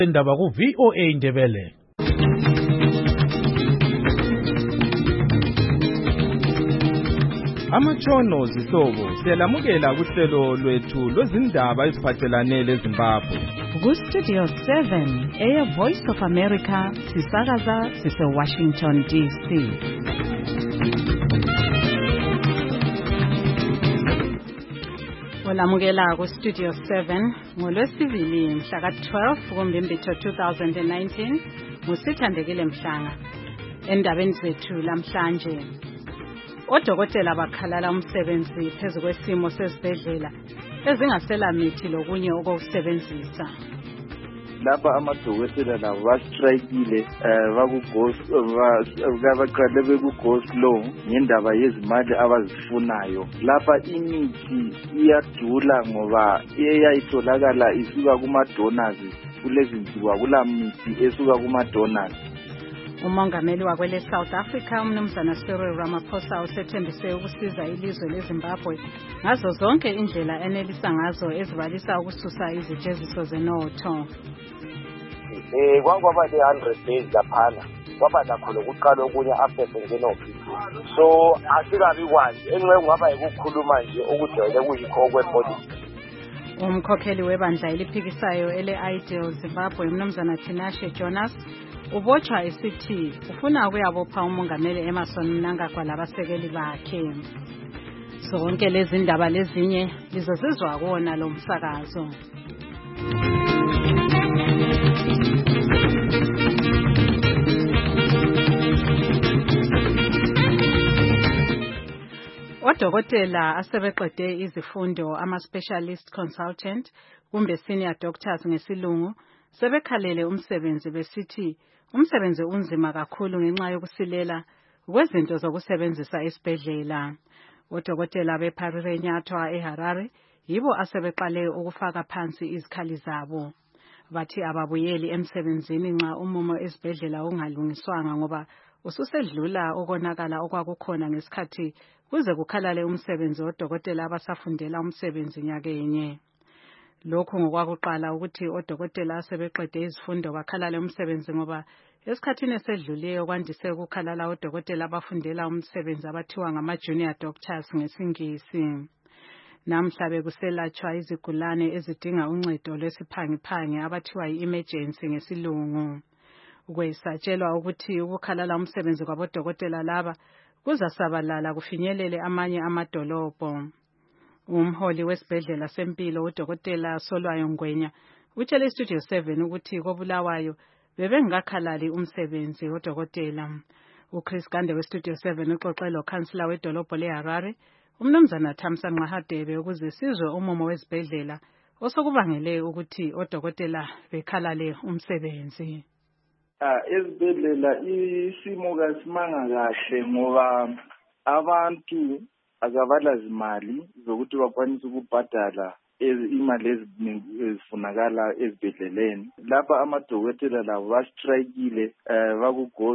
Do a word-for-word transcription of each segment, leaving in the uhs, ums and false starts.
Indaba ku V O A Indebele. Amatshono zihlobo siyalamukela kuhlelo lwethu lwezindaba eziphathelane leZimbabwe. Ku Studio seven, Air Voice of America, sisakaza sise Washington D C. Olamukela ku Studio seven ngolwesibili mhla ka twelve kuMbimbithi two thousand nineteen, ngusithandekile Mhlanga. Endabeni zethu lamhlanje, odokotela bakhalala umsebenzi phezu kwesimo sesibhedlela ezingasela mithi lokunye okokusebenzisa. Lapha amadokotela labo bastrikile bakubaqale beku-go slow ngendaba yezimali abazifunayo. Lapha imithi iyadula ngoba eyayitholakala isuka kuma-donors, kulezi nsuku akula mithi esuka kuma-donors. Umongameli wakwele South Africa umnumzana Cyril Ramaphosa usethembise ukusiza ilizwe leZimbabwe ngazo zonke indlela enelisa ngazo ezibalisa ukususa izijeziso zenotho. Eh kwaba le one hundred days laphana kwaba lakho lokuqala okunye after sengenofi. So asikabi kwazi engeke ngaba ukukhuluma nje okujwayele kuyikho kwepolicy. Umkhokheli webandla eliphikisayo ele Ideal Zimbabwe umnumzana Tinashe Jonas ubotshwa esithi ufuna ukuyabopha umongameli Emmerson Mnangagwa labasekeli bakhe. Zonke lezi ndaba lezinye lizozizwa kuona lo msakazo. Odokotela asebeqede izifundo ama-specialist consultant kumbe senior doctors ngesilungu sebekhalele umsebenzi besithi umsebenzi unzima kakhulu ngenxa yokusilela kwezinto zokusebenzisa esibhedlela. Odokotela beParire Nyathwa eHarare yibo asebeqale ukufaka phansi izikhali zabo. Bathi ababuyeli emsebenzini nxa umumo esibhedlela ungalungiswanga ngoba ususedlula ukonakala okwakukhona ngesikhathi kuze kukhalale umsebenzi odokotela abasafundela umsebenzi nyakenye. Lokhu ngokwakuqala ukuthi odokotela asebeqede izifundo bakhalale umsebenzi ngoba esikhathini esedlulileyo kwandise ukukhalala odokotela abafundela umsebenzi abathiwa ngama-junior doctors ngesingisi. Namhla bekuselatshwa izigulane ezidinga uncedo lwesiphangiphangi abathiwa yi-emergency ngesilungu. Kwesatshelwa ukuthi ukukhalala umsebenzi kwabodokotela laba kuzasabalala kufinyelele amanye amadolobho. Umholi wesibhedlela sempilo udokotela Solwayo Ngwenya utshele iStudio seven ukuthi koBulawayo bebengakhalali umsebenzi odokotela. uChris Gande weStudio seven uxoxe lokansila wedolobho leHarare umnumzana Thamsanqa Hadebe ukuze sizwe umumo wesibhedlela osokubangele ukuthi odokotela bekhalale umsebenzi. Ah ezibhedlela isimo kasimanga kahle ngoba abantu akabala zimali zokuthi bakwanise ukubhadala imali ezifunakala ezibhedleleni. Lapha amadokotela labo bastrikile baku-go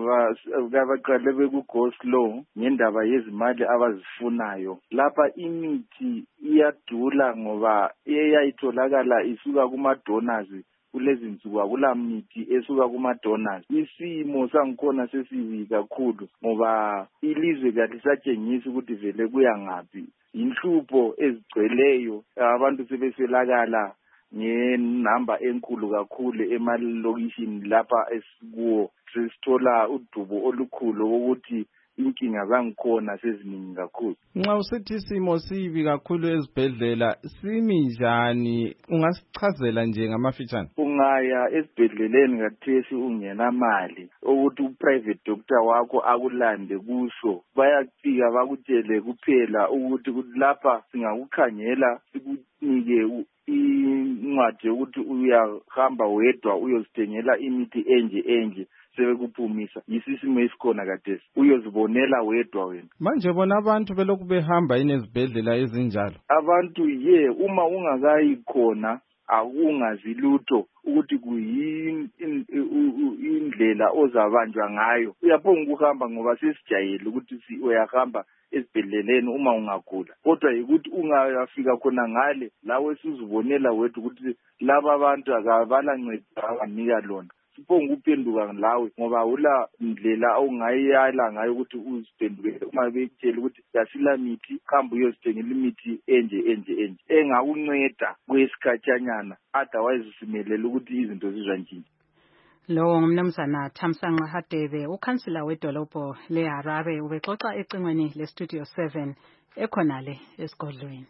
babaqale beku-go slow ngendaba yezimali abazifunayo. Lapha imithi iyadula ngoba eyayitholakala isuka kuma-donors, kulezi nsuku akula mithi esuka kuma-donors. Isimo sangikhona sesibi kakhulu ngoba ilizwe kalisatshengisi ukuthi vele kuya ngaphi. Inhlupho ezigcweleyo, abantu sebeswelakala ngenamba enkulu kakhulu emalokishini lapha esikuwo. Sesithola udubo olukhulu ukuthi inkinga zangikhona seziningi kakhulu. Nxa usithi isimo sibi kakhulu ezibhedlela simi njani ungasichazela nje ngamafitshane? Ungaya esibhedleleni kathesi ungena mali ukuthi uprivate doctor wakho akulande kuso bayafika bakutshele kuphela ukuthi lapha singakukhangela sikunike incwadi yokuthi uyahamba wedwa uyozithengela imithi enje enje sebekuphumisa. Yisisimo esikhona kathesi uyozibonela wedwa wena. Manje bona abantu belokhu behamba inezibhedlela ezinjalo. Abantu ye uma ungakayi khona akungazi lutho ukuthi kuyini indlela indlela ozabanjwa ngayo uyaphonga ukuhamba ngoba sesijayele ukuthi si uyahamba esibhedleleni uma ungagula kodwa ukuthi ungafika khona ngale lawe sizibonela wethu ukuthi laba abantu akabala nceda abanika lona siphonga uphenduka lawe ngoba ula indlela ongayiyala ngayo ukuthi uziphenduke uma betshela ukuthi yasila mithi khamba uyosithengela imithi enje enje enje engakunceda kwesikhatshanyana otherwise simelela ukuthi izinto zizwanjini. Lo ngumnumzana Thamsanqa Hadebe ukhansila wedolobho leHarare ubexoxa ecingweni lestudio seven ekhonale esigodlweni.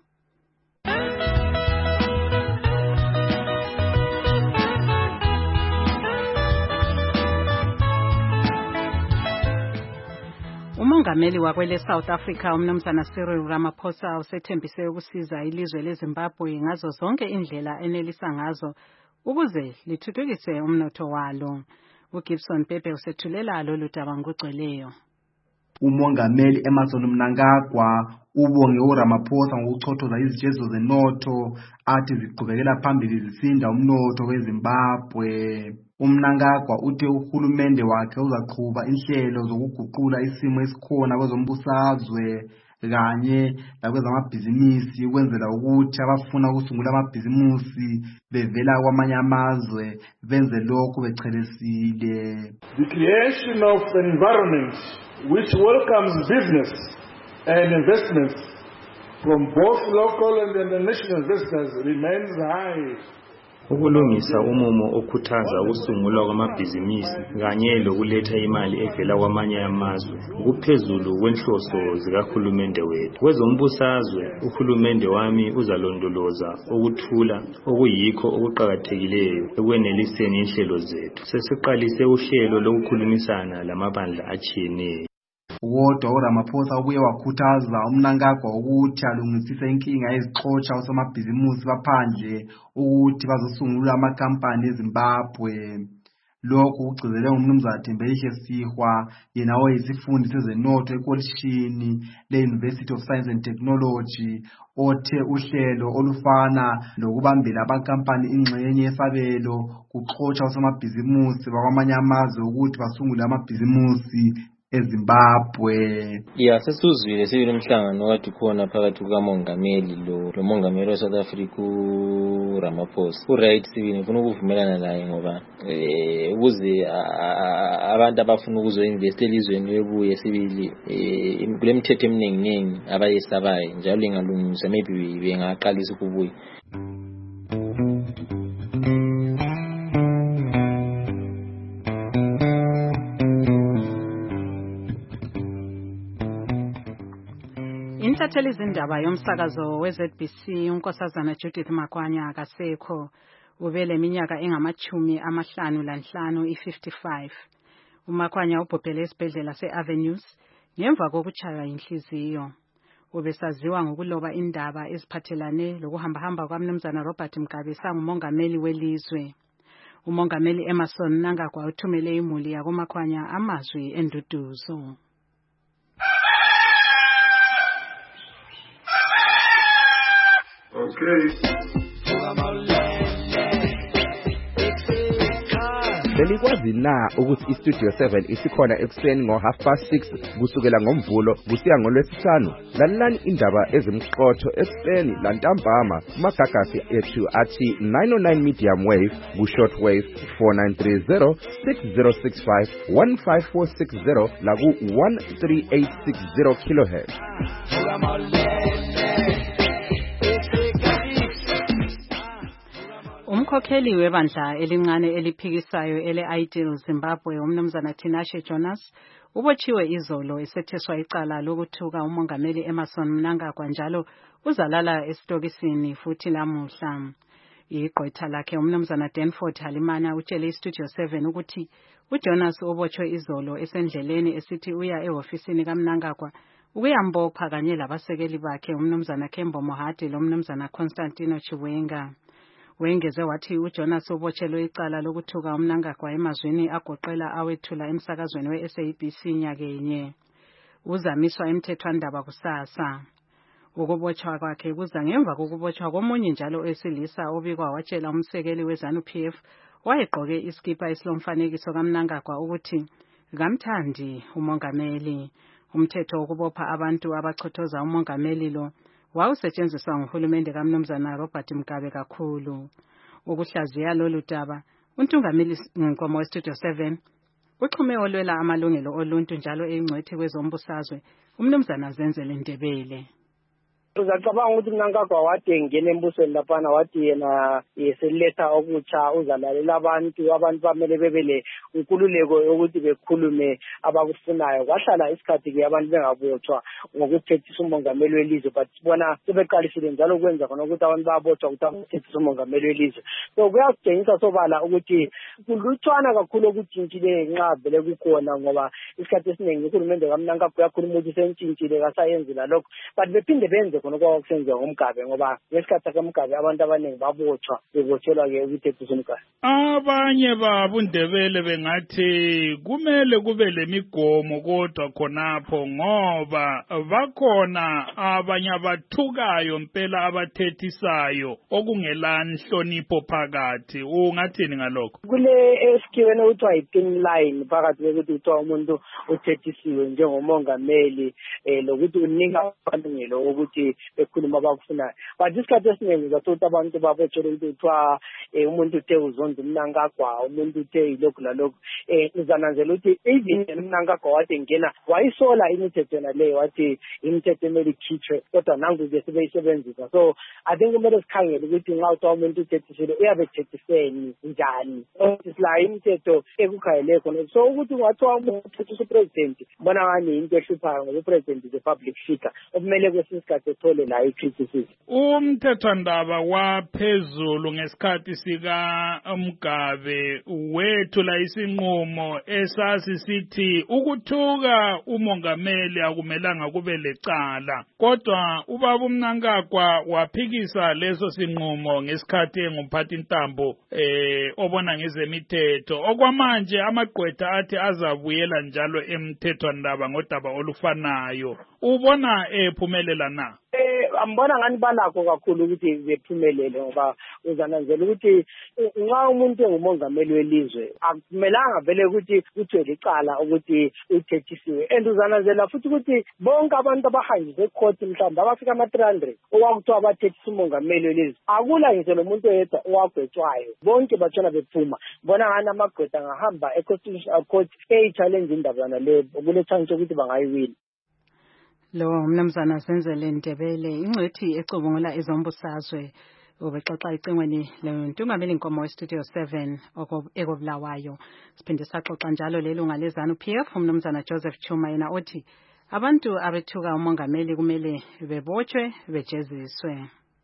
Umongameli wakwele South Africa umnumzana Cyril Ramaphosa usethembise ukusiza ilizwe leZimbabwe ngazo zonke indlela enelisa ngazo ukuze lithuthukise umnotho walo. uGibson Pepe usethulela lolu daba ngokugcweleyo. Umongameli Emmerson Mnangagwa ubonge uRamaphosa ngokuchothoza izitshezo zenotho athi ziqhubekela phambili zisinda umnotho weZimbabwe. Umnangagwa uthi uhulumende wakhe uzaqhuba inhlelo zokuguqula isimo esikhona kwezombusazwe kanye lakwezamabhizinisi ukwenzela ukuthi abafuna ukusungula amabhizinisi bevela kwamanye amazwe benze lokho bechelesile. The creation of an environment which welcomes business and investments from both local and international investors remains high. Ukulungisa umumo okhuthaza ukusungulwa kwamabhizinisi kanye lokuletha imali evela kwamanye amazwe kuphezulu kwenhloso zikahulumende wethu. Kwezombusazwe uhulumende wami uzalondoloza ukuthula okuyikho okuqhakathekileyo ekweneliseni inhlelo zethu. Sesiqalise uhlelo lokukhulumisana lamabandla atshiyeneyo. Kodwa uRamaphosa ubuye wakhuthaza uMnangagwa ukuthi alungisise inkinga ezixotsha osomabhizinisi baphandle ukuthi bazosungula amakampani eZimbabwe. Lokhu kugcizelwe ngumnumzana Thembelihle Sihwa yena oyisifundi sezenotho ekolishini le-University of Science and Technology othe uhlelo olufana lokubambela amakampani ingxenye yesabelo kuxotsha osomabhizinisi bakwamanye amazwe ukuthi basungule amabhizinisi eZimbabwe. Ya sesuzwile sibili umhlangano wakade khona phakathi kukamongameli lo lo mongameli weSouth Africa uRamaphosa. Uright sibili ufuna ukuvumelana naye ngoba eh ukuze abantu abafuna ukuzoinvest elizweni lebuye sibili eh kule mithetho eminingi ningi abayesabaye njalo ingalungisa maybe bengaqalisa ukubuya. Intatheli izindaba yomsakazo we-Z B C unkosazana Judith Makwanya akasekho ubele iminyaka engamachumi amahlanu lanhlanu i-fifty-five. uMakwanya ubhubhele esibhedlela se-Avenues ngemva kokuchaywa inhliziyo. Ubesaziwa ngokuloba indaba eziphathelane lokuhambahamba kwaMnumzana Robert Mugabe sangumongameli welizwe. Umongameli Emmerson Mnangagwa uthumele imuli yakoMakwanya amazwi enduduzo. Okay. Belikwazi na ukuthi iStudio seven isikhona ekuseni ngo half past six kusukela ngomvulo kusiya ngolwesihlanu. Lalelani indaba ezimqotho ekuseni lantambama kumagagasi ethu athi nine oh nine medium wave ku short wave four nine three zero six zero six five one five four six zero la ku one three eight six zero kilohertz. Umkhokheli webandla elincane eliphikisayo ele-Ideal Zimbabwe umnumzana Tinashe Jonas ubotshiwe izolo esetheswa icala lokuthuka umongameli Emmerson Mnangagwa njalo uzalala esitokisini futhi lamuhla. Igqwetha lakhe umnumzana Danford Halimana utshele iStudio seven ukuthi uJonas ubotshwe izolo esendleleni esithi uya ehofisini kaMnangagwa ukuyambopha kanye labasekeli bakhe umnumzana Kembo Mohadi lomnumzana Constantino Chiwenga. Wengeze wathi uJonas ubotshelwe icala lokuthuka uMnangagwa emazweni agoqela awethula emsakazweni we-S A B C nyakenye. Uzamiswa emthethwandaba kusasa. Ukubotshwa kwakhe kuza ngemva kokubotshwa komunye njalo esilisa obikwa watshela umsekeli weZANU-P F wayegqoke iskipa esilomfanekiso kaMnangagwa ukuthi kamthandi umongameli. Umthetho wokubopha abantu abachothoza umongameli lo wawusetshenziswa nguhulumende kaMnumzana Robert Mugabe kakhulu. Ukuhlaziya lolu daba, uNtungameli Nkomo weStudio seven uxhume olwela amalungelo oluntu njalo eyingcwethi kwezombusazwe uMnumzana Zenzele Ndebele. Uzacabanga ukuthi Mnangagwa wathi engena embusweni laphana wathi yena yeseletha okutsha uzalalela abantu abantu bamele bebele inkululeko yokuthi bekhulume abakufunayo. Kwahlala isikhathi ke abantu bengabotshwa ngokuthethisa umongameli welizwe, but sibona sebeqalisile njalo ukwenza khona ukuthi abantu bayabotshwa ukuthi abathethisa umongameli welizwe. So kuyasitshengisa sobala ukuthi kulutshwana kakhulu okutshintshile nxa vele kukhona, ngoba isikhathi esiningi uhulumende kaMnangagwa uyakhuluma ukuthi sentshintshile kasayenzi lalokho, but bephinde benze khona okwakusenziwa ngumgabe, ngoba ngesikhathi kaMgabe abantu abaningi babotshwa bebotshelwa ke ukuthethisa umgabe. Abanye babo uNdebele bengathi kumele kube lemigomo kodwa khonapho, ngoba bakhona abanye abathukayo impela abathethisayo okungela nhlonipho phakathi. Ungathini ngalokho? Kule eskiwena uthiwa yi-thin line phakathi kokuthi uthiwa umuntu uthethisiwe njengomongameli eh lokuthi unika amalungelo ukuthi bekhuluma abakufunayo. But isikhathi esiningi uzathola abantu babotshelwa ukuthi uthiwa umuntu uthe uzonda uMnangagwa, umuntu uthe ilokhu lalokhu. Eh uzananzela ukuthi even uMnangagwa wathi ngena wayisola imithetho naleyo wathi imithetho emele ikhitshwe, kodwa nangu ke sebeyisebenzisa. So I think kumele sikhangele ukuthi nxa uthiwa umuntu uthethisile uyabe ethethiseni njani, isila imithetho ekukhayele khona. So ukuthi ungathiwa umuntu uthethisa upresident, bona ngani into ehluphayo ngoba upresident is a public figure okumele kwesikhathi ethole la i-criticism. Umthethwandaba waphezulu ngesikhathi sika Mugabe wethula isinqumo esasisithi ukuthuka umongameli akumelanga kube lecala, kodwa ubaba uMnangagwa waphikisa leso sinqumo ngesikhathi engumphathi intambo eh obona ngezemithetho. Okwamanje amagqwetha athi azabuyela njalo emthethwandaba ngodaba olufanayo. Ubona ephumelela na? Eh ambona ngani balakho kakhulu ukuthi bephumelele, ngoba uzananzela ukuthi nxa umuntu engumongameli welizwe akumelanga vele ukuthi kuthiwe licala ukuthi uthethisiwe. And uzananzela futhi ukuthi bonke abantu abahanjiswe ecourt mhlawumbe abafika ama-three hundred okwakuthiwa abathethisa umongameli welizwe, akula ngitsho lo muntu oyedwa owagwetshwayo, bonke batshona bephuma. Bona ngani amagqwetha angahamba e-constitutional court eyi-challenge indaba yonaleyo kulethanga ukuthi bangayiwina. Lo Mnumzana Zenzele Ndebele ingcwethi ecubungula ezombusazwe ubexoxa icingweni leNtungameli Nkomo weStudio seven ekobulawayo. Siphinde saxoxa njalo lelunga leZANU P F uMnumzana Joseph Chuma, yena othi abantu abethuka umongameli kumele bebotshwe bejeziswe.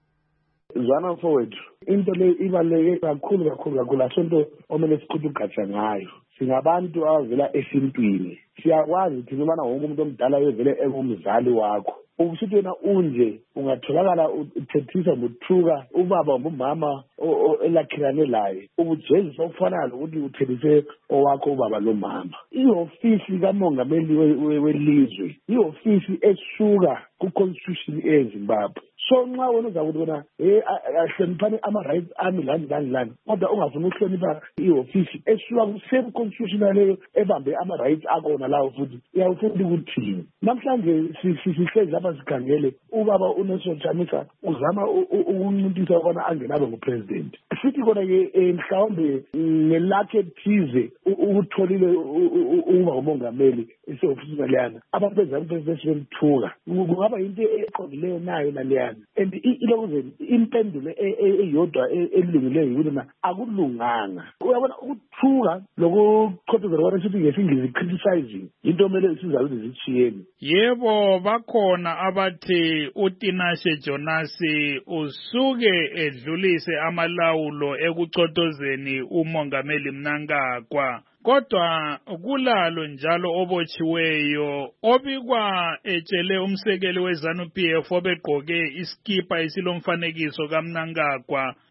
Zwana forward into le ibaleke kakhulu kakhulu kakhulu asonto omele siqhubhe ugatsha ngayo. Singabantu abavela esintwini, siyakwazi ukuthi noma wonke umuntu omdala uyevele engumzali wakho, ubusuthi wena unje ungatholakala uthethisa ngothuka ubaba umama elakhirane laye, ubujeziswa ofana lokuthi uthethise owakho ubaba lo mama. Iofisi kamongameli welizwe iofisi esuka ku-constitution eZimbabwe. So nxa wena uzakuthi wena eh ahloniphane ama-rights ami lani lani lani, kodwa ungafuni ukuhlonipha iofisi esuka ku-same constitution leyo ebambe ama-rights akona lawo futhi, uyawufuna ukuthini? Namhlanje sihlezi lapha sikhangele ubaba uNelson Chamisa uzama ukunciphisa ukubana angenabe ngupresident. Sithi kona-ke mhlawumbe ngelakhe thize ukutholile ukuba umongameli ese-ofisini leyana, abantu beZANU besebemthuka. Kungaba yinto eqondileyo nayo naleyana. And ilokuze impendulo eyodwa elungileyo yikona akulunganga. Uyabona ukuthuka lokuqhothozela kwana sithi ngesingisi criticizing into omele sizabe zithiyeni. Yebo bakhona abathi uTinashe Jonasi usuke edlulise amalawulo ekuqhothozeni umongameli Mnangagwa. Kodwa kulalo njalo obotshiweyo obikwa etshele umsekeli weZANU P F obegqoke iskipa esilomfanekiso kaMnangagwa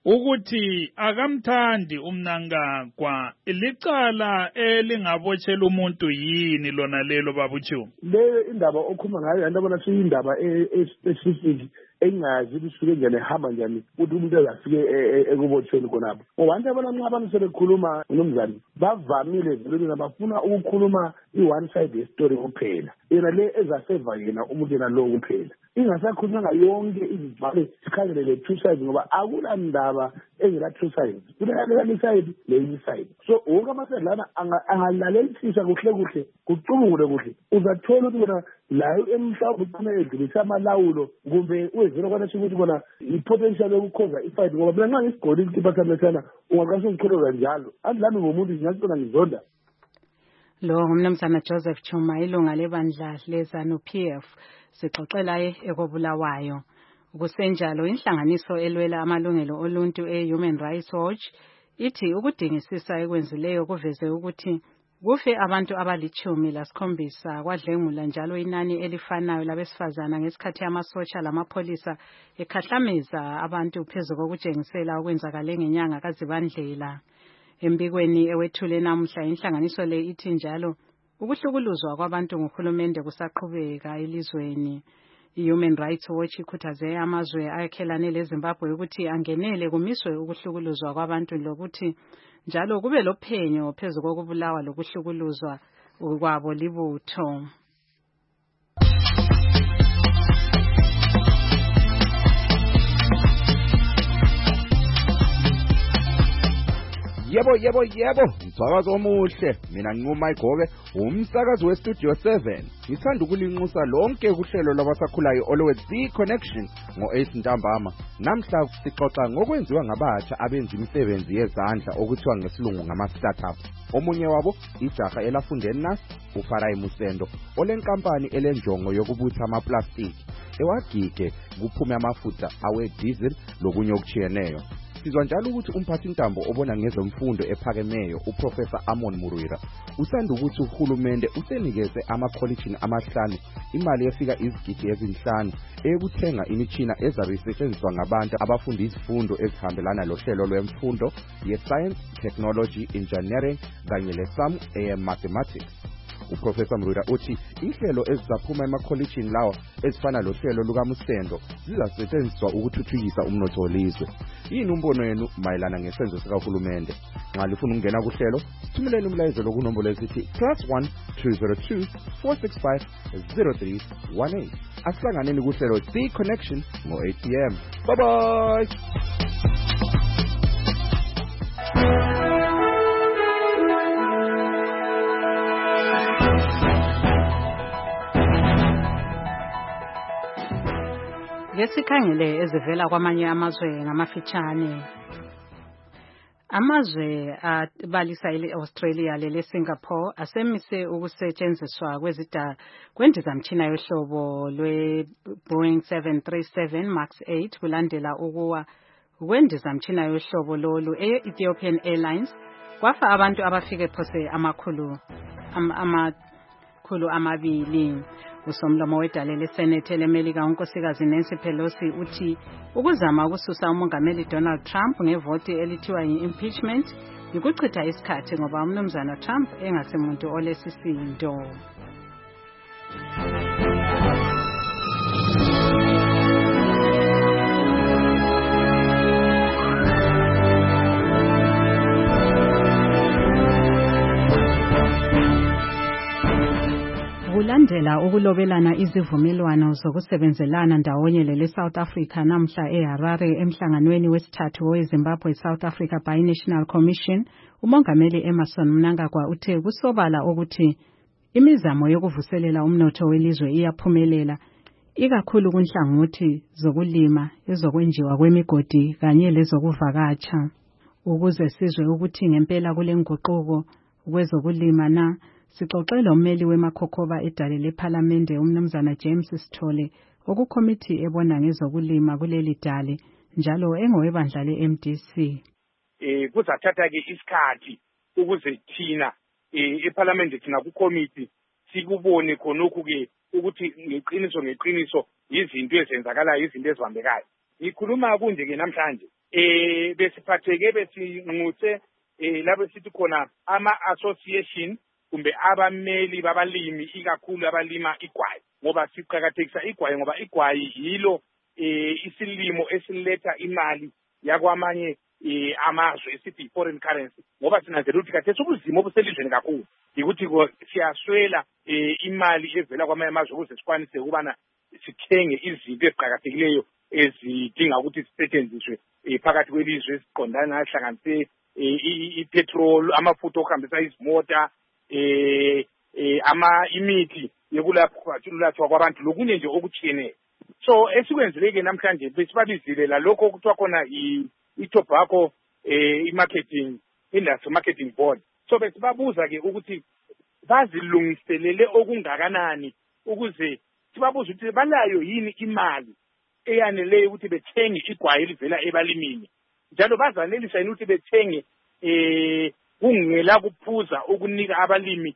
ukuthi akamthandi uMnangagwa. Licala elingabotshela umuntu yini lona lelo babuchu? Leyo indaba okhuluma ngayo yandabona siyindaba especific engazi bisuke njani hamba njani ukuthi umuntu ezafike ekubotshweni konapho. Ngoba abantu abona nxa abantu sebekhuluma unomzana bavamile vele bafuna ukukhuluma i-one side story kuphela. Yena le ezaseva yena umuntu yena lo kuphela. Ingasakhulunyanga yonke izivalo sikhangele le two sides ngoba akula ndaba engela two sides. Kuleyo le side le side. So wonke amasedlana angalalelisisa kuhle kuhle kucubungule kuhle. Uzathola ukuthi bona layo emhlawumbe ucina edlulisa amalawulo kumbe wezelo kwanasho ukuthi bona i-potential yokukhoza i-fight ngoba mina nxa ngisigoli isikhiphathamethana ungaqasha ukukholoza njalo andilami ngomuntu ngingacona ngizonda. Lo ngumnumzana Joseph Chuma ilunga lebandla lezanu P F sixoxela ekobulawayo. Kusenjalo inhlanganiso elwela amalungelo oluntu e-Human Rights Watch ithi ukudingisisa ekwenzileyo kuveze ukuthi kufe abantu abalichumi lasikhombisa kwadlengula njalo inani elifanayo labesifazana ngesikhathi amasotsha lamapholisa ekhahlameza abantu phezu kokutshengisela okwenzakale ngenyanga kaZibandlela. Embikweni ewethule namuhla inhlanganiso le ithi njalo ukuhlukuluzwa kwabantu nguhulumende kusaqhubeka elizweni. I-Human Rights Watch ikhuthaze amazwe ayakhelane leZimbabwe ukuthi angenele kumiswe ukuhlukuluzwa kwabantu lokuthi njalo kube lophenyo phezu kokubulawa lokuhlukuluzwa kwabo libutho. Yebo yebo yebo msakazo omuhle mina nginguMike Gobe umsakazi weStudio seven ngithanda ukulinxusa lonke kuhlelo labasakhulayo olwe The Connection ngo-eight ntambama. Namhla sixoxa ngokwenziwa ngabatsha abenza imisebenzi yezandla okuthiwa ngesilungu ngama-startup. Omunye wabo ijaha elafunda eNAS uFarai Musendo olenkampani elenjongo yokubutha amaplastiki ewagige kuphume amafutha awe diesel lokunye okuchiyeneyo. Sizwa njalo ukuthi umphathintambo obona ngezemfundo ephakemeyo uProfessor Amon Murwira usanda ukuthi uhulumende usenikeze amakolleges amahlanu imali efika izigidi ezinhlanu ekuthenga imitshina ezabe isetshenziswa ngabantu abafunda izifundo ezihambelana lohlelo lwemfundo ye-science, technology, engineering kanye le-sum e-mathematics. uProfessor Mrwira uthi ihlelo ezizaphuma emakolleges lawo ezifana lohlelo lukaMusendo zizasetshenziswa ukuthuthukisa umnotho welizwe. Yini umbono wenu mayelana ngesenzo sikahulumende? Nxa lifuna ukungena kuhlelo thumeleni umlayezo lokunombolo esithi plus one two zero two four six five zero three one eight. Asihlanganeni kuhlelo The Connection ngo-eight p m Bye bye. Ngesikhangele ezivela kwamanye amazwe ngamafitshane. Amazwe abalisa ile-Australia lele-Singapore asemise ukusetshenziswa kwezida kwendizamtshina yohlobo lwe-Boeing seven thirty-seven max eight kulandela ukuwa kwendizamtshina yohlobo lolu e-Ethiopian Airlines kwafa abantu abafike phose amakhulu amakhulu amabili. Usomlomo wedale leSenate leMelika unkosikazi Nancy Pelosi uthi ukuzama ukususa umongameli Donald Trump ngevoti elithiwa yi-impeachment yikuchitha isikhathi ngoba umnumzana Trump engasemuntu olesisindo. Kulandela ukulobelana izivumelwano zokusebenzelana ndawonye lele-South Africa namhla eHarare emhlanganweni wesithathu weZimbabwe South Africa Binational Commission, umongameli Emmerson Mnangagwa uthe kusobala ukuthi imizamo yokuvuselela umnotho welizwe iyaphumelela ikakhulu kunhlangothi zokulima, ezokwenjiwa kwemigodi kanye lezokuvakatsha. Ukuze sizwe ukuthi ngempela kule nguquko kwezokulima na sixoxela ummeli weMakhokhoba edale lePhalamende umnumzana James Sithole okukomiti ebona ngezokulima kuleli dale njalo engowebandla le-M D C. Eh kuzathatha ke isikhathi ukuze thina ePhalamende thina kukomiti sikubone khonokho ke ukuthi ngeqiniso ngeqiniso izinto ezenzakalayo izinto ezibambekayo. Ngikhuluma kunje ke namhlanje eh besiphatheke besinquthe eh lapho sithi khona ama association kumbe abameli babalimi ikakhulu abalima igwayi ngoba siqhakathekisa igwayi ngoba igwayi yilo eh isilimo esiletha imali yakwamanye eh amazwe esithi foreign currency ngoba sinazela ukuthi kathesi ubuzima obuselizweni kakhulu ukuthi siyaswela eh imali evela kwamanye amazwe ukuze sikwanise ukubana sithenge izinto eziqhakathekileyo ezidinga ukuthi sisetshenziswe phakathi kwelizwe esiqondana ahlanganise ipetrol amafutha okuhambisa izimota eh ama imithi yokulapha kwabantu lokunye nje okutshiyeneyo. So esikwenzileke namhlanje besibalizile la lokho okuthiwa khona i-tobacco eh i-marketing industry marketing board. So besibabuza ke ukuthi bazilungiselele okungakanani ukuze sibabuza ukuthi balayo yini imali eyaneleyo ukuthi bethenge igwayi livela ebalimini njalo bazanelisa yini ukuthi bethenge eh kungela kuphuza ukunika abalimi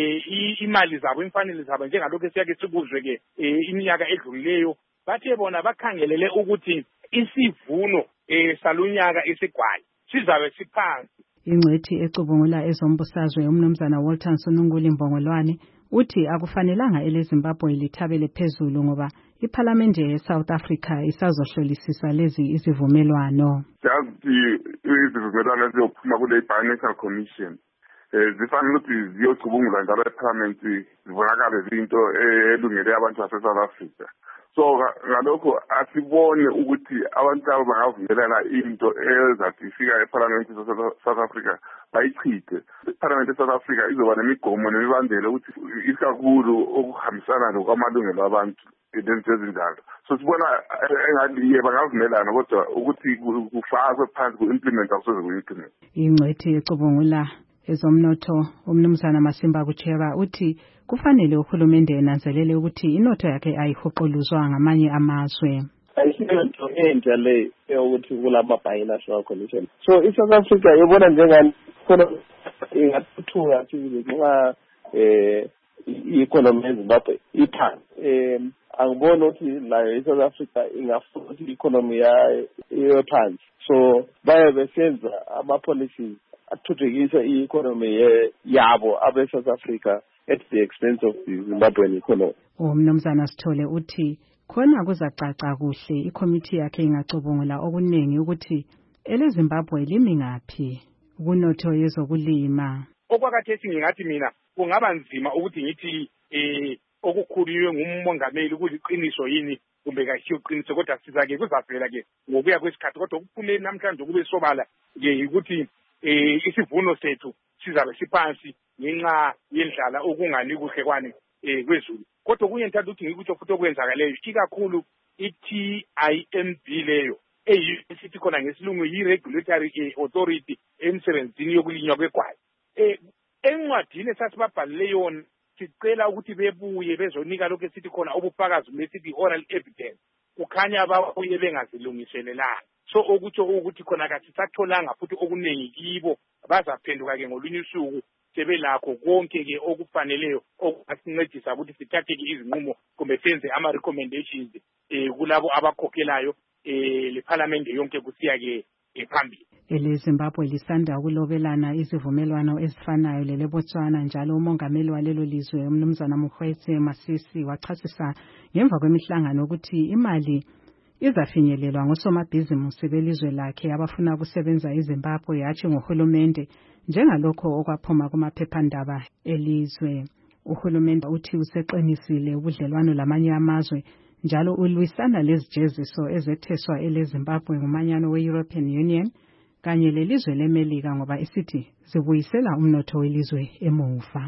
eh imali zabo imfanele zabo njengalokho esiyake sikuzwe ke iminyaka edlulileyo bathe bona bakhangelele ukuthi isivuno eh salunyaka isigwayi sizabe siphansi. Ingcwethi ecubungula ezombusazwe umnumzana Walton Sonunguli Mbongolwane uthi akufanelanga eleZimbabwe lithabele phezulu ngoba iParliament yeSouth Africa isazohlolisisa lezi izivumelwano. Jazi izivumelwano eziyophuma kule Financial Commission eh zifanele ukuthi ziyocubungula njalo eParliament zibonakale izinto elungele abantu baseSouth Africa. So ngalokho asibone ukuthi abantu abo bangavumelela into ezathi ifika eParliament South Africa bayichithe. iParliament eSouth Africa izoba nemigomo nemibandela ukuthi isikakhulu okuhambisana lokwamalungelo abantu izinto ezinjalo. So sibona engathi bangavumelana kodwa ukuthi kufakwe phansi ku-implement akusoze ku-implement. Ingcwethi ecubungula ezomnotho umnumzana Masimba Kuchera uthi kufanele uhulumende enanzelele ukuthi inotho yakhe ayihuquluzwa ngamanye amazwe. Ayisiyonto entsha le ukuthi kulama binational commission. So iSouth Africa yebona njengani khona ingathuthuka sibili ngoba eh i-economy yeZimbabwe iphansi. Eh angibona ukuthi la iSouth Africa ingafuna ukuthi i-economy yayo iyephansi. So baye besenza ama policies athuthukisa i-economy yabo abe South Africa at the expense of the Zimbabwean economy. Umnumzana Sithole uthi khona kuzacaca kuhle ikomiti yakhe ingacubungula okuningi ukuthi eleZimbabwe limi ngaphi kunotho yezokulima. Okwakhathesi ngingathi mina kungaba nzima ukuthi ngithi eh okukhulunywe ngumongameli kuliqiniso yini kumbe kasiyo iqiniso kodwa sizake kuzavela ke ngokuya kwesikhathi kodwa ukuphumeni namhlanje kube sobala ke ukuthi eh isivuno sethu sizabe siphansi ngenxa yendlala okungani kuhle kwani eh kwezulu kodwa kunye ngithanda ukuthi ngikuthi futhi okwenzakaleyo ikakhulu i-T I M B leyo eyisithi khona ngesilungu yi-regulatory authority emsebenzini yokulinywa kwegwayi eh encwadini esasibabhalele yona sicela ukuthi bebuye bezonika lokho esithi khona ubufakazi besithi oral evidence kukhanya ababuye bengazilungiselelanga. So okutsho ukuthi khona kasisatholanga futhi okuningi kibo bazaphenduka ke ngolunye usuku sebelakho konke ke okufaneleyo okungasincedisa ukuthi sithathe izinqumo kumbe senze ama recommendations eh kulabo abakhokhelayo eh le parliament yonke kusiya ke phambili. EleZimbabwe lisanda ukulobelana izivumelwano ezifanayo leleBotswana njalo umongameli walelo lizwe umnumzana Mokgweetsi Masisi wachasisa ngemva kwemihlangano ukuthi imali izafinyelelwa ngosomabhizimusi belizwe lakhe abafuna ukusebenza eZimbabwe yathi ngohulumende njengalokho okwaphuma kumaphephandaba elizwe. Uhulumende uthi useqinisile ubudlelwano lamanye amazwe njalo ulwisana lezijeziso ezetheswa eleZimbabwe ngumanyano we-European Union kanye lelizwe leMelika ngoba isithi zibuyisela umnotho welizwe emuva.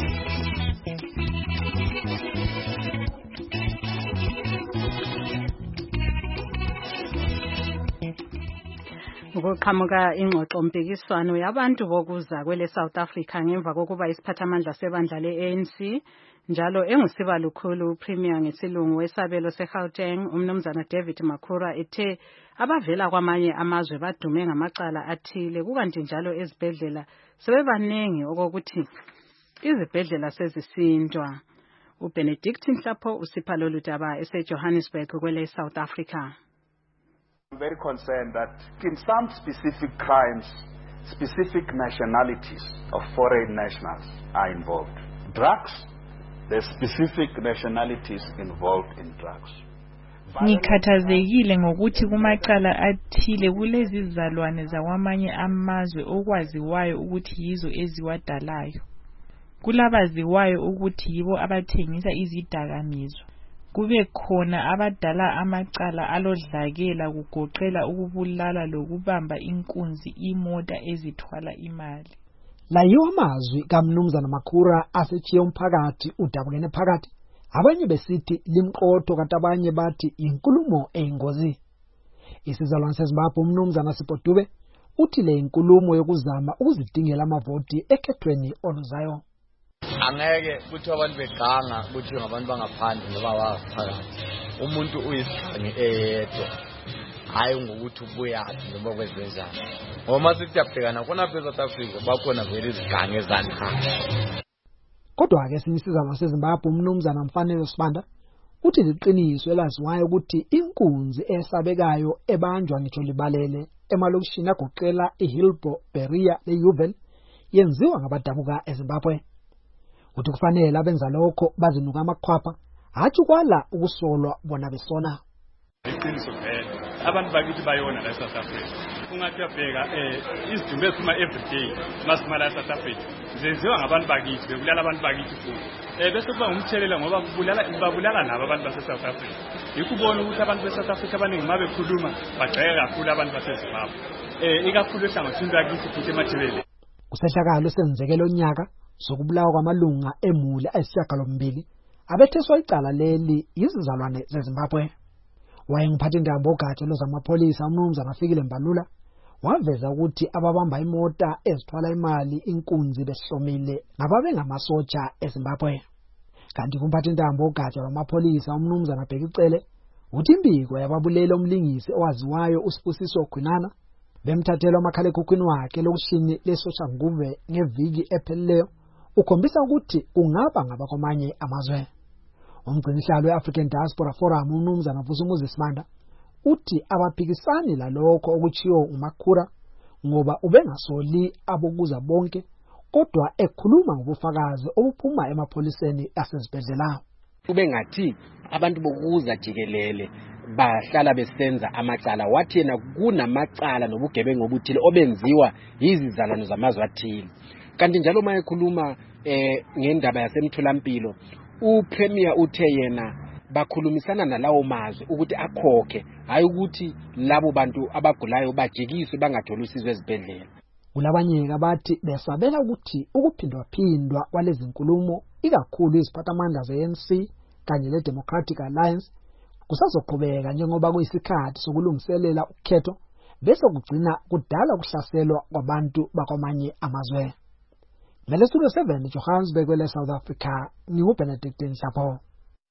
Ukuqhamuka ingxoxo mpikiswano yabantu bokuza kwele South Africa ngemva kokuba isiphathamandla sebandla le-A N C njalo engusibalukhulu premier ngesilungu wesabelo seGauteng umnumzana David Makhura ethe abavela kwamanye amazwe badume ngamacala athile kukanti njalo ezibhedlela sebebanengi okokuthi izibhedlela sezisindwa. uBenedict Mhlapho usipha lolu daba eseJohannesburg kwele South Africa. I'm very concerned that in some specific crimes, specific nationalities of foreign nationals are involved. Drugs, there's specific nationalities involved in drugs. Ngikhathazekile ngokuthi kumacala athile kulezi zizalwane zawamanye amazwe okwaziwayo ukuthi yizo eziwadalayo. Kulabaziwayo ukuthi yibo abathengisa izidakamizwa. Kube khona abadala amacala alodlakela kugoqela ukubulala lokubamba inkunzi imota ezithwala imali. Layiwa amazwi kaMnumzana Makhura asetshiye umphakathi udabukene phakathi. Abanye besithi limqotho kanti abanye bathi inkulumo eyingozi. Isizalwane seZimbabwe uMnumzana Sipho Dube uthi le inkulumo yokuzama ukuzidingela amavoti ekhethweni oluzayo. Angeke kuthi abantu beganga kuthi ngabantu bangaphandle ngoba waphakathi. Umuntu uyisigangi eyedwa. Hayi ngokuthi ubuyathi noma kwezenjani. Ngoma sithi yabhekana khona phela South Africa bakhona vele izigangi ezankhaya. Kodwa ke sinisizalwane seZimbabwe uMnumzana Mfanelo Sibanda uthi liqiniso elaziwayo ukuthi inkunzi esabekayo ebanjwa ngitsho libalele emalokishini agoqela iHillbrow, Berea leUval yenziwa ngabadabuka eZimbabwe. Uthi kufanele abenza lokho bazinuka amakhwapha hathi kwala ukusolwa bona besona. Iqiniso vele abantu bakithi bayona la South Africa. Ungathi yabheka eh izidumbu ezima everyday masimala e South Africa zenziwa ngabantu bakithi bebulala abantu bakithi futhi. Eh bese kuba umthelela ngoba kubulala babulala nabo abantu base South Africa. Yikubona ukuthi abantu be South Africa abaningi mabe khuluma bagxeka kakhulu abantu base Zimbabwe. Eh ikakhulu ehlangothini lakithi futhi emathebele. Kusehlakalo senzeke lo nyaka sokubulawa kwamalunga emuli ayisishiyagalombili abetheswa icala leli izizalwane zeZimbabwe. Wayengiphathintambo ogatsha lozamapolisa uMnumzana Fikile Mbalula waveza ukuthi ababamba imota ezithwala imali inkunzi behlomile ngababengamasotsha eZimbabwe. Kanti kumphathintambo ogatsha lwamapolisa uMnumzana Bhekicele uthi imbiko yababulele umlingisi owaziwayo uSibusiso Khwinana bemthathela amakhalekhukhwini wakhe lokushini lesosha nguve ngeviki ephelileyo ukhombisa ukuthi kungaba ngabakwamanye amazwe. Umgcinihlalo weAfrican Diaspora Forum uMnumzana Vusumuzi Simanda uthi abaphikisani lalokho okuchiyo uMakhura ngoba ubengasoli abokuza bonke kodwa ekhuluma ngobufakazi obuphuma emapholiseni asezibhedlela. Kube ngathi abantu bokuza jikelele bahlala besenza amacala wathi yena kunamacala nobugebengu obuthile obenziwa yizizalwane zamazwe athile. Kanti njalo mayekhuluma eh ngendaba yasemtholampilo uPremier uthe yena bakhulumisana nalawo mazwe ukuthi akhokhe hayi ukuthi labo bantu abagulayo bajikiswe bangatholi usizo ezibhedlela. Kulabanye abathi besabela ukuthi ukuphindwa phindwa kwalezi nkulumo ikakhulu iziphathamandla ze-A N C kanye le-Democratic Alliance kusazoqhubeka njengoba kuyisikhathi sokulungiselela ukhetho bese kugcina kudala ukuhlaselwa kwabantu bakwamanye amazwe. Ngalestudio seven Johannesburg kwele South Africa nginguBenedict Nhlapho.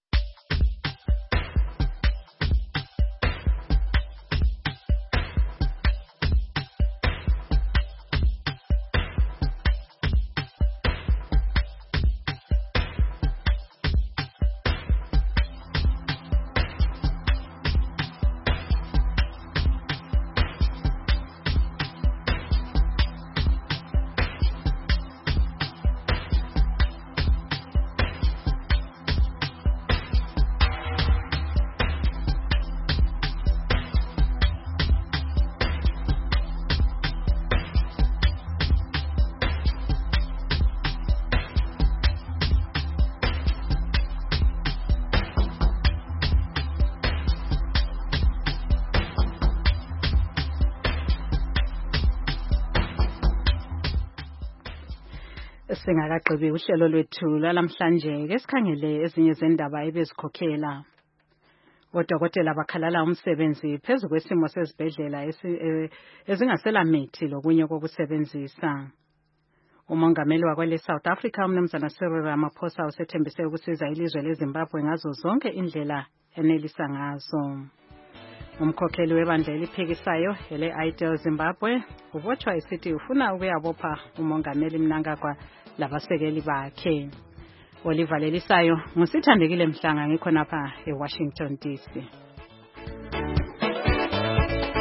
Singakagqibi uhlelo lwethu lalamhlanje ke sikhangele ezinye zendaba ebezikhokhela. Odokotela bakhalala umsebenzi phezulu kwesimo sezibhedlela ezingasela mithi lokunye kokusebenzisa. Umongameli wakwele South Africa uMnumzana Cyril Ramaphosa usethembise ukusiza ilizwe leZimbabwe ngazo zonke indlela enelisa ngazo. Umkhokheli webandla eliphikisayo ele Idel Zimbabwe ubotshwa isithi ufuna ukuyabopha umongameli Mnangagwa labasekeli bakhe. Oliver Lelisayo ngusithandekile Mhlanga ngikho napha eWashington D C.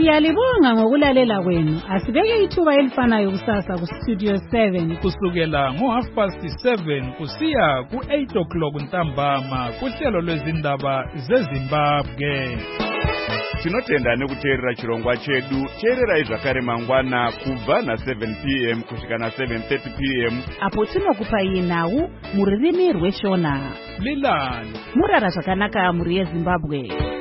Siyalibonga ngokulalela kwenu. Asibeke ithuba elifanayo kusasa ku Studio seven kusukela ngo half past seven kusiya ku eight o'clock ntambama kuhlelo lwezindaba zeZimbabwe. Tinotenda nekuteerera chirongwa chedu. Teererai zvakare mangwana kubva na seven p m kusvika na seven thirty p m apo tinokupai nhau mururimi rweshona. Lilani murara zvakanaka muri yeZimbabwe.